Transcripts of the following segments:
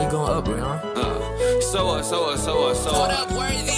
you going up, bro? So What up, Worthy?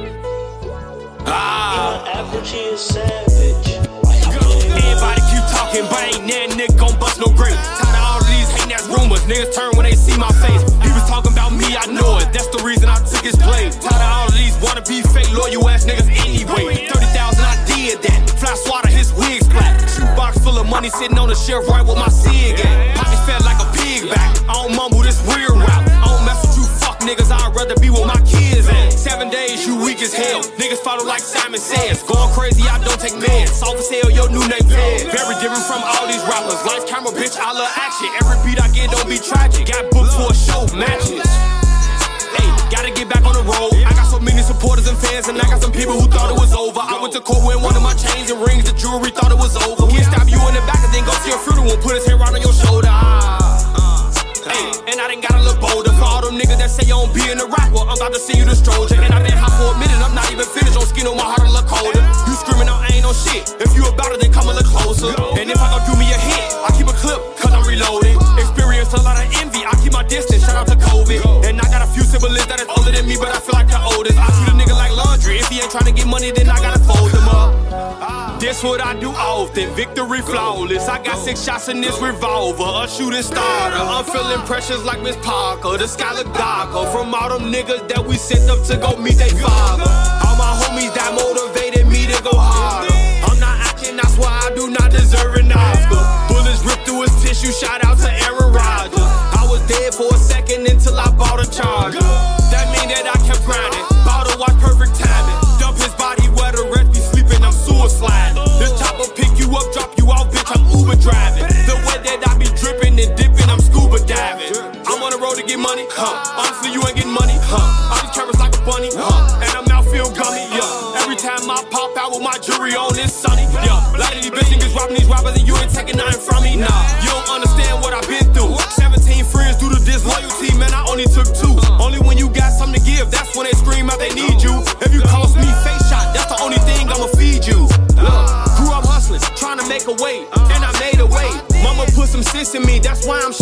Average is savage. Everybody keep talking, but ain't that nigga gon' bust no grape. Tired of all of these hating ass rumors, niggas turn when they see my face. He was talking about me, I know it, that's the reason I took his place. Tired of all of these wanna be fake, loyal ass niggas anyway. 30,000, I did that. Fly swatter, his wig splat. Shoebox full of money sitting on the shelf right with my cig at. Pockets fat like a pig back. I don't mumble this weird route. I don't mess with you fuck niggas, I'd rather be with my kids at. 7 days, you weak as hell. Niggas follow like Simon says. Going crazy, I don't take meds. Soft as hell, your new name Ted. Very different from all these rappers. Lights, camera, bitch, I love action. Every beat I get don't be tragic. Got booked for a show, matches. Hey, gotta get back on the road. I got so many supporters and fans, and I got some people who thought it was over. I went to court with one of my chains and rings. The jewelry thought it was over. He'll stab you in the back and then go to your funeral and put his hair right on your shoulder. Hey, and I done got a little bolder. For all them niggas that say you don't be in the rap, well, I'm about to see you the stroller. And I been hot for a minute, I'm not even finished. On skin on my heart a little colder. You screaming out, I ain't no shit. If you about it, then come a little closer. And if I gon' do me a hit, I keep a clip, cause I'm reloading. Experienced a lot of envy, I keep my distance, shout out to COVID. And I got a few siblings that is older than me, but I feel like the oldest. I treat a nigga like laundry, if he ain't trying to get money, then I gotta fold him up. This what I do often, victory flawless. I got 6 shots in this revolver, a shooting starter. I'm feeling pressures like Miss Parker, the Skylar Darker. From all them niggas that we sent up to go meet they father. All my homies that motivated me to go harder. I'm not acting, I swear I do not deserve an Oscar. Bullets ripped through his tissue, shout out to Aaron Rodgers. I was dead for a second until I bought a charger. That mean that I kept grinding, bought a watch, perfect timing. Dump his body where the rest be sleeping, I'm suicide. This chopper pick you up, drop you off, bitch, I'm Uber driving. The way that I be dripping and dipping, I'm scuba diving. I'm on the road to get money, honestly you ain't getting money, all these cameras like a bunny, and I'm out feel gummy, Every time I pop out with my jewelry on, it's sunny, Like these bitch niggas robbing these robbers and you ain't taking nothing from me, nah. You don't understand what I've been through. 17 friends due to disloyalty, man, I only took 2. Only when you got something to give, that's when they scream out they need you. If you cost me face shot, that's the only thing I'ma feed you. Look, grew up hustling, trying to make a way, and I made a way. Mama put some sense in me, that's why I'm